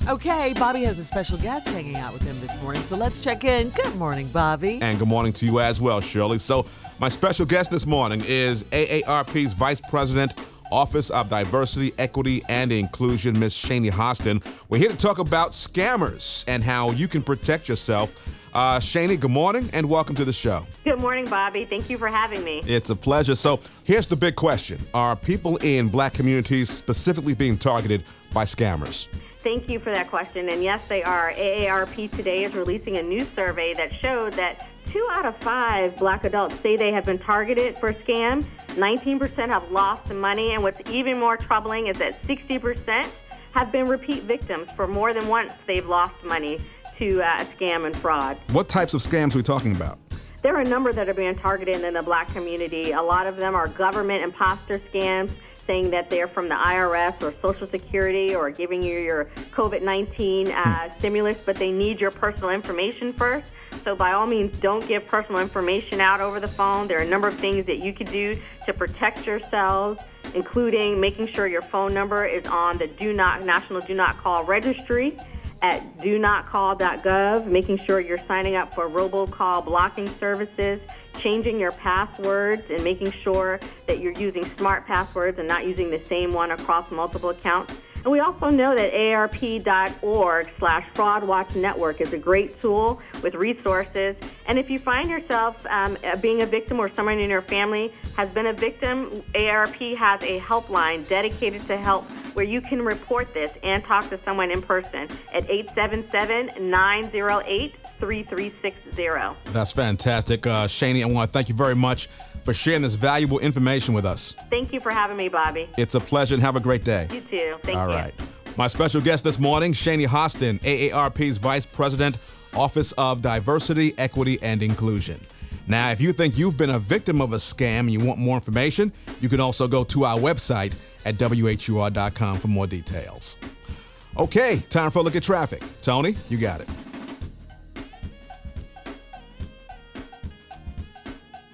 Okay, Bobby has a special guest hanging out with him this morning, so let's check in. Good morning, Bobby. And good morning to you as well, Shirley. So my special guest this morning is AARP's Vice President, Office of Diversity, Equity, and Inclusion, Ms. Shani Hostin. We're here to talk about scammers and how you can protect yourself. Shani, good morning and welcome to the show. Good morning, Bobby. Thank you for having me. It's a pleasure. So here's the big question. Are people in black communities specifically being targeted by scammers? Thank you for that question. And yes, they are. AARP today is releasing a new survey that showed that 2 out of 5 black adults say they have been targeted for a scam. 19% have lost money. And what's even more troubling is that 60% have been repeat victims. For more than once, they've lost money to a scam and fraud. What types of scams are we talking about? There are a number that are being targeted in the black community. A lot of them are government imposter scams, saying that they're from the IRS or Social Security or giving you your COVID-19 stimulus, but they need your personal information first. So by all means, don't give personal information out over the phone. There are a number of things that you can do to protect yourselves, including making sure your phone number is on the National Do Not Call Registry at donotcall.gov, making sure you're signing up for robocall blocking services, changing your passwords and making sure that you're using smart passwords and not using the same one across multiple accounts. And we also know that AARP.org/FraudWatch Network is a great tool with resources. And if you find yourself being a victim or someone in your family has been a victim, AARP has a helpline dedicated to help where you can report this and talk to someone in person at 877-908-3360. That's fantastic. Shani, I want to thank you very much for sharing this valuable information with us. Thank you for having me, Bobby. It's a pleasure and have a great day. You too. Thank you. All right. My special guest this morning, Shani Hostin, AARP's Vice President, Office of Diversity, Equity, and Inclusion. Now, if you think you've been a victim of a scam and you want more information, you can also go to our website at WHUR.com for more details. Okay, time for a look at traffic. Tony, you got it.